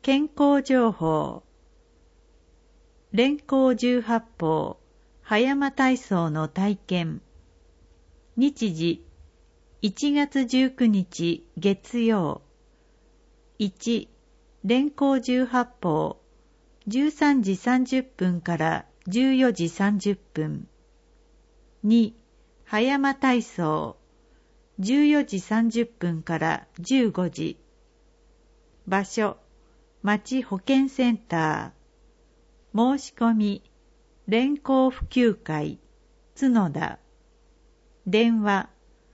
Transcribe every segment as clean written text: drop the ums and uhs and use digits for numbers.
健康情報。連行18法葉山体操の体験。日時1月19日月曜。1、連行18法13時30分から14時30分。2、葉山体操14時30分から15時。場所町保健センター。申し込み連行普及会角田。電話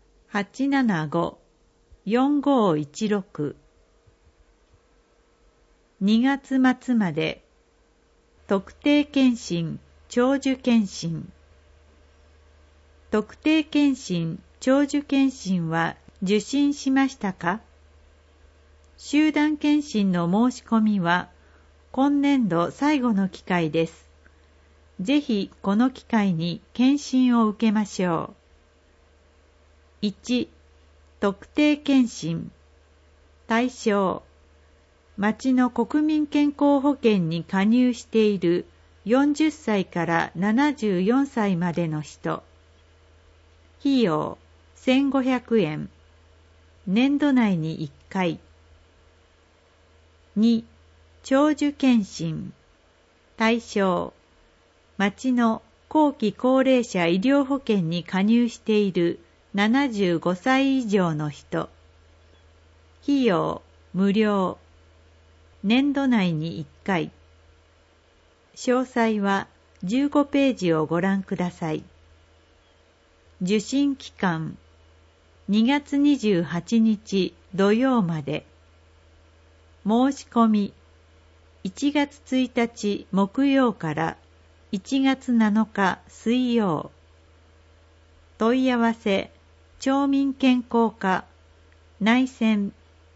875-4516。2月末まで特定健診長寿健診。特定健診長寿健診は受診しましたか？集団健診の申し込みは今年度最後の機会です。ぜひこの機会に検診を受けましょう。1、特定健診。対象、町の国民健康保険に加入している40歳から74歳までの人。費用1500円。年度内に1回。2、長寿健診。対象、町の後期高齢者医療保険に加入している75歳以上の人。費用無料。年度内に1回。詳細は15ページをご覧ください。受診期間2月28日土曜まで。申し込み1月1日木曜から1月7日水曜。問い合わせ町民健康課内線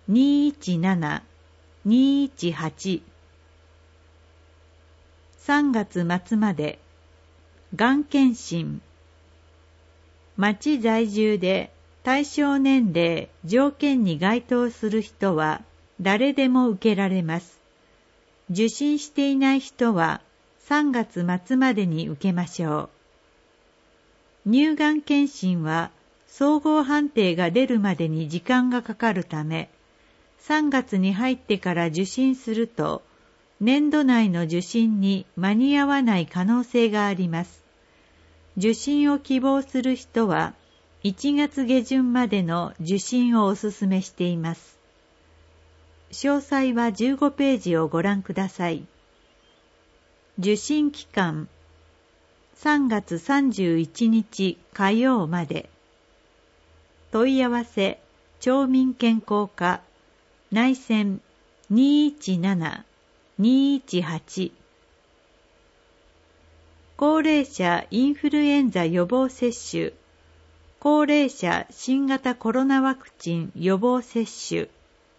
217-218。3月末までがん検診。町在住で対象年齢条件に該当する人は誰でも受けられます。受診していない人は3月末までに受けましょう。乳がん検診は総合判定が出るまでに時間がかかるため、3月に入ってから受診すると、年度内の受診に間に合わない可能性があります。受診を希望する人は、1月下旬までの受診をお勧めしています。詳細は15ページをご覧ください。受診期間3月31日火曜まで。問い合わせ町民健康課内線 217-218。高齢者インフルエンザ予防接種、高齢者新型コロナワクチン予防接種。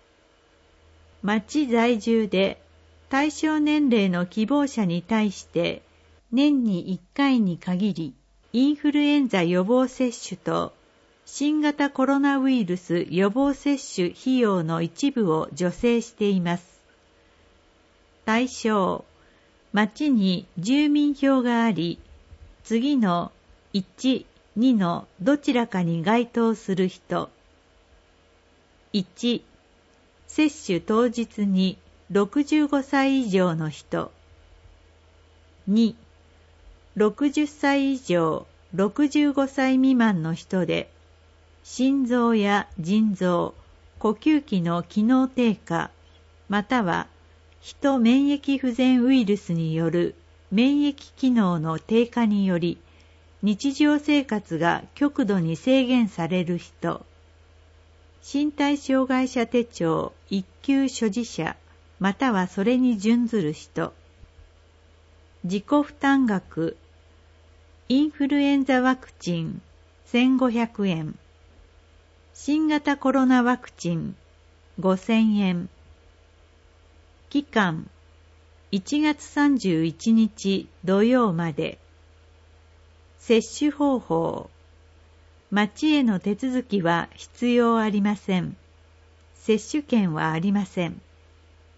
町在住で対象年齢の希望者に対して年に1回に限りインフルエンザ予防接種と新型コロナウイルス予防接種費用の一部を助成しています。対象、町に住民票があり、次の1、2のどちらかに該当する人。1、接種当日に65歳以上の人。2、60歳以上65歳未満の人で、心臓や腎臓、呼吸器の機能低下、またはヒ免疫不全ウイルスによる免疫機能の低下により、日常生活が極度に制限される人。身体障害者手帳1級所持者、またはそれに準ずる人。自己負担額、インフルエンザワクチン1500円。新型コロナワクチン5000円。期間1月31日土曜まで。接種方法、町への手続きは必要ありません。接種券はありません。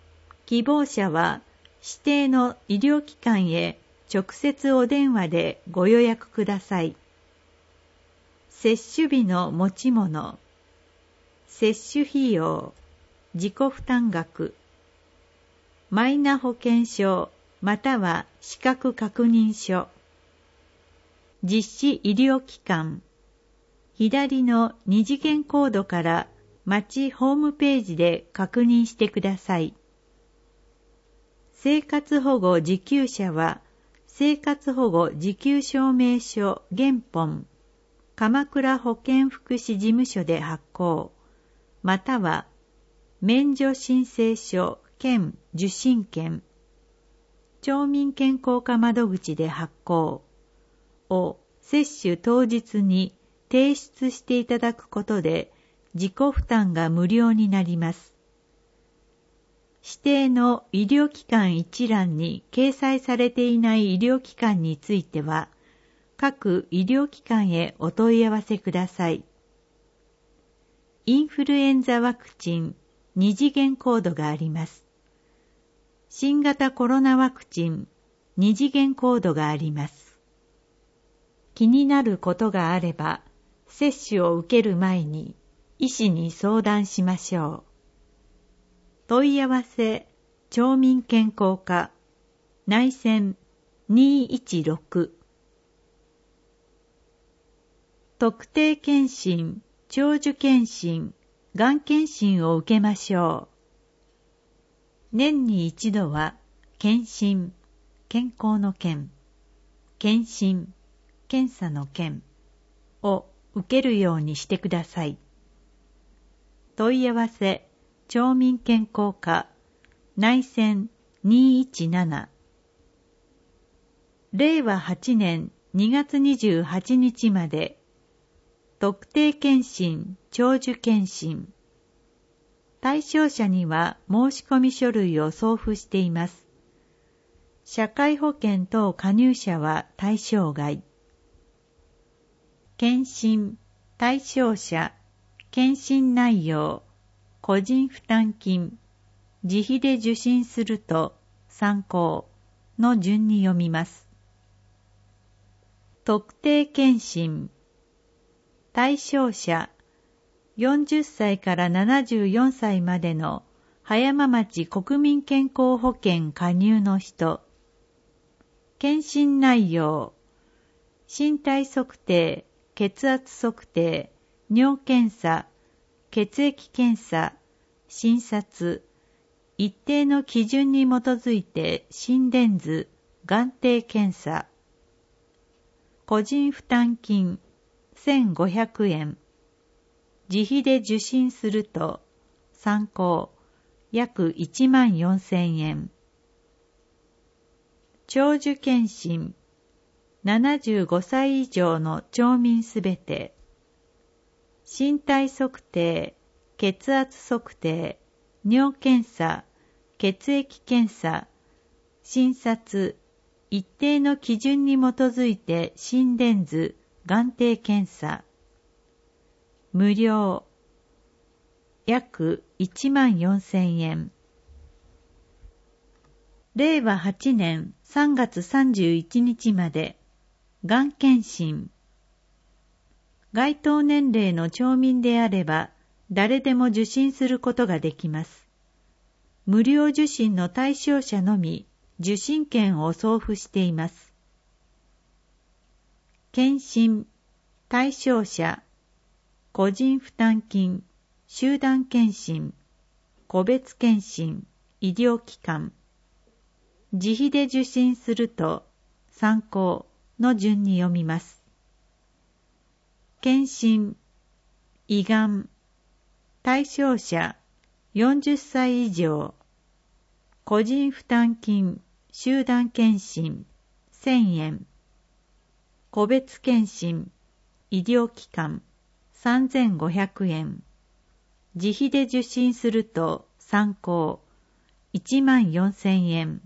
希望者は指定の医療機関へ直接お電話でご予約ください。接種日の持ち物、接種費用、自己負担額、マイナ保険証または資格確認書、実施医療機関、左の二次元コードから町ホームページで確認してください。生活保護受給者は、生活保護受給証明書原本、鎌倉保健福祉事務所で発行、または免除申請書兼受診券、町民健康課窓口で発行を接種当日に提出していただくことで自己負担が無料になります。指定の医療機関一覧に掲載されていない医療機関については、各医療機関へお問い合わせください。インフルエンザワクチン二次元コードがあります。新型コロナワクチン二次元コードがあります。気になることがあれば、接種を受ける前に医師に相談しましょう。問い合わせ、町民健康課、内線216。特定健診、長寿健診、がん検診を受けましょう。年に一度は、検診、健康の健、検診、検査の検を受けるようにしてください。問い合わせ、町民健康課、内線217。令和8年2月28日まで、特定健診、長寿健診。対象者には申込書類を送付しています。社会保険等加入者は対象外。検診、対象者、検診内容、個人負担金、自費で受診すると参考の順に読みます。特定健診、対象者、40歳から74歳までの葉山町国民健康保険加入の人。検診内容、身体測定、血圧測定、尿検査、血液検査、診察、一定の基準に基づいて心電図、眼底検査。個人負担金、1500円。自費で受診すると、参考、約14000円。長寿健診、75歳以上の町民すべて。身体測定、血圧測定、尿検査、血液検査、診察、一定の基準に基づいて心電図、眼底検査。無料、約14000円。令和8年3月31日まで、がん検診。該当年齢の町民であれば、誰でも受診することができます。無料受診の対象者のみ、受診券を送付しています。検診、対象者、個人負担金、集団検診、個別検診、医療機関。自費で受診すると、参考の順に読みます。検診、胃がん、対象者、40歳以上、個人負担金、集団検診、1000円、個別検診、医療機関、3500円、自費で受診すると参考、14000円。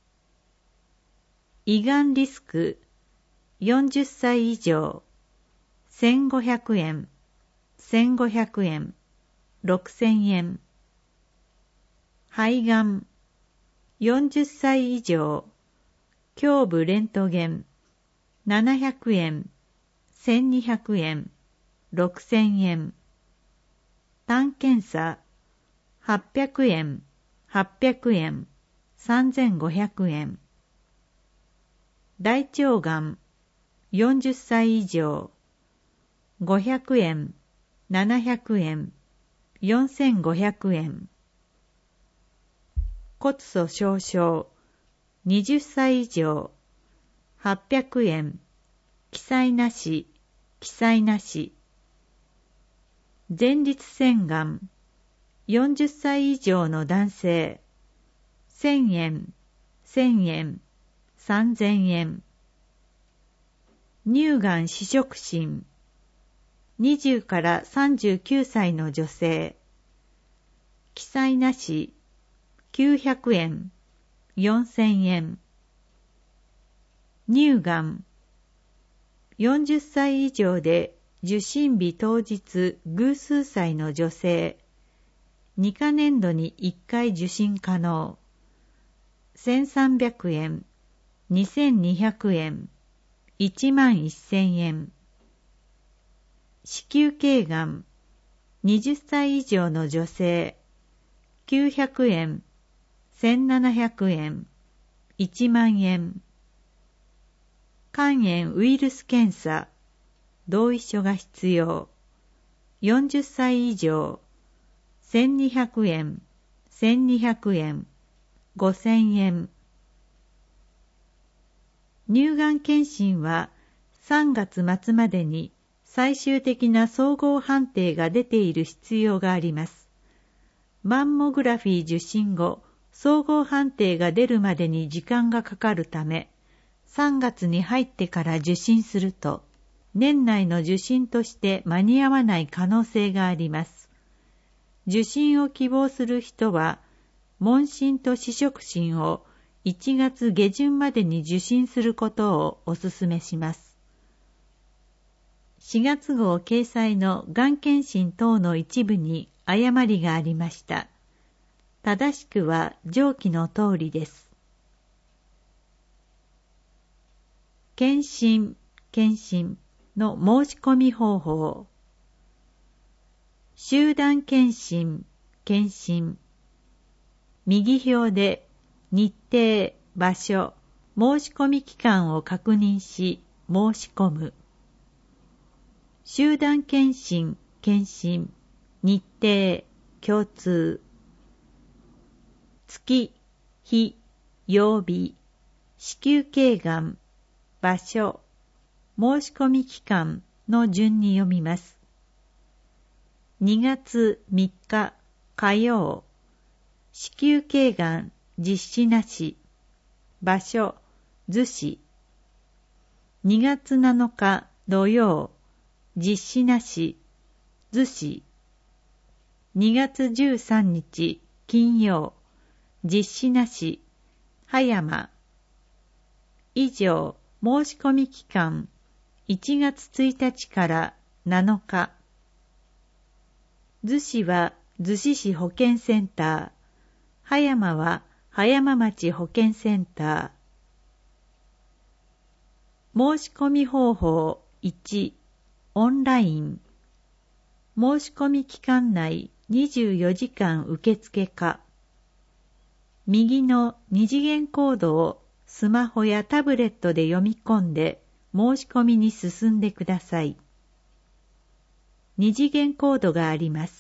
胃がんリスク、40歳以上、1500円、1500円、6000円。肺がん、 40歳以上、胸部レントゲン、700円、1200円、6000円。胆検査、800円、800円、3500円。大腸がん、40歳以上、500円、700円、4500円。骨粗しょう症、20歳以上、800円、記載なし、記載なし。前立腺がん、40歳以上の男性、1000円、1000円、3000円。乳がん死殖診、20から39歳の女性、記載なし、900円、4000円。乳がん、40歳以上で受診日当日偶数歳の女性、2カ年度に1回受診可能、1300円、2200円、11000円。子宮頸がん、20歳以上の女性、900円、1700円、1万円。肝炎ウイルス検査、同意書が必要、40歳以上、1200円、1200円、5000円。乳がん検診は3月末までに最終的な総合判定が出ている必要があります。マンモグラフィー受診後、総合判定が出るまでに時間がかかるため、3月に入ってから受診すると、年内の受診として間に合わない可能性があります。受診を希望する人は、問診と死殖診を1月下旬までに受診することをお勧めします。4月号掲載のがん検診等の一部に誤りがありました。正しくは上記の通りです。検診の申し込み方法。集団検診、右表で日程、場所、申し込み期間を確認し、申し込む。集団検診、日程、共通。月、日、曜日、子宮頸がん、場所、申し込み期間の順に読みます。2月3日火曜、子宮頸がん実施なし、場所、逗子。2月7日土曜、実施なし、逗子。2月13日金曜、実施なし、葉山。以上、申し込み期間、1月1日から7日。逗子は逗子市保健センター、葉山は葉山町保健センター。申し込み方法1、オンライン。申し込み期間内24時間受付可。右の二次元コードをスマホやタブレットで読み込んで申し込みに進んでください。二次元コードがあります。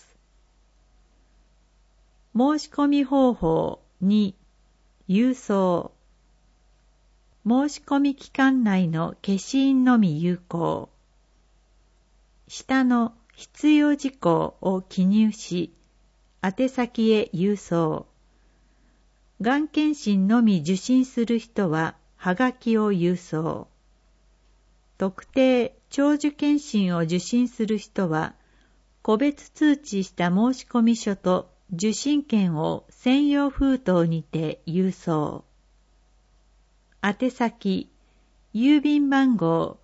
申し込み方法2、郵送。申し込み期間内の消印のみ有効。下の必要事項を記入し、宛先へ郵送。がん検診のみ受診する人は、はがきを郵送。特定長寿検診を受診する人は、個別通知した申し込み書と受診券を専用封筒にて郵送。宛先、郵便番号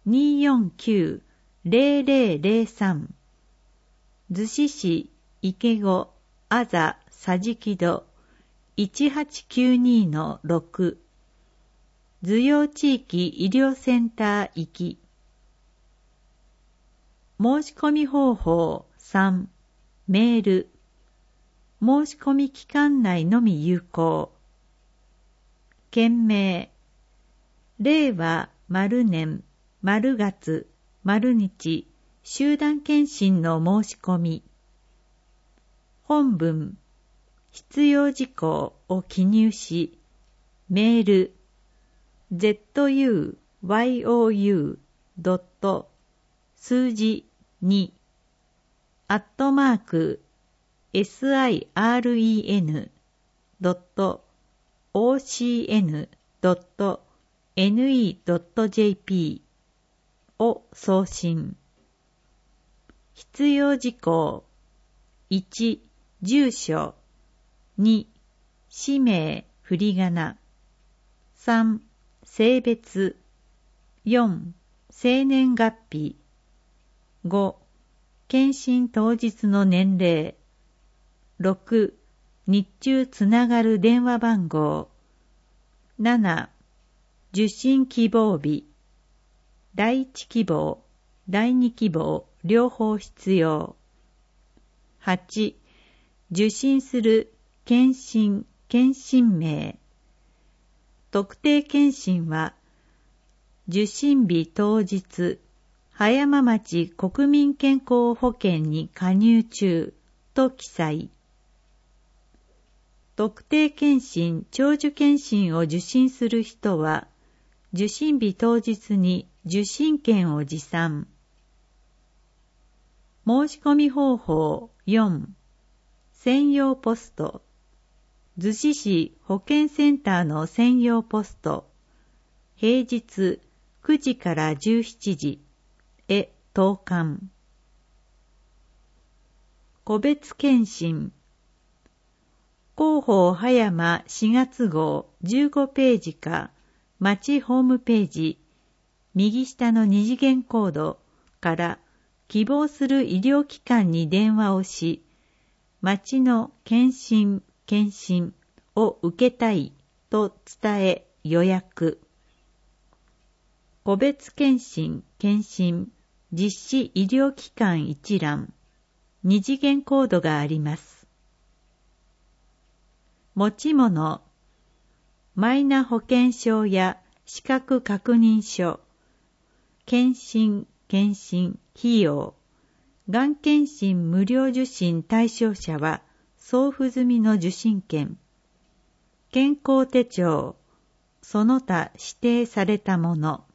249-0003 逗子市池子あざさじき戸 1892-6 図用地域医療センター行き。申し込み方法3メール。申し込み期間内のみ有効。件名令和〇年〇月〇日集団検診の申し込み。本文必要事項を記入し、メールzuyou. 数字2 @siren.ocn.ne.jp を送信。必要事項1住所2氏名振り仮名3性別4生年月日5検診当日の年齢6日中つながる電話番号7受診希望日第1希望第2希望両方必要8受診する検診名特定検診は受診日当日葉山町国民健康保険に加入中と記載。特定検診長寿検診を受診する人は受診日当日に受診券を持参。申し込み方法4専用ポスト逗子市保健センターの専用ポスト平日9時から17時へ投函。個別検診広報葉山4月号15ページか町ホームページ右下の二次元コードから希望する医療機関に電話をし町の検診を受けたいと伝え予約。個別検診実施医療機関一覧二次元コードがあります。持ち物マイナ保険証や資格確認書検診費用がん検診無料受診対象者は送付済みの受診券健康手帳その他指定されたもの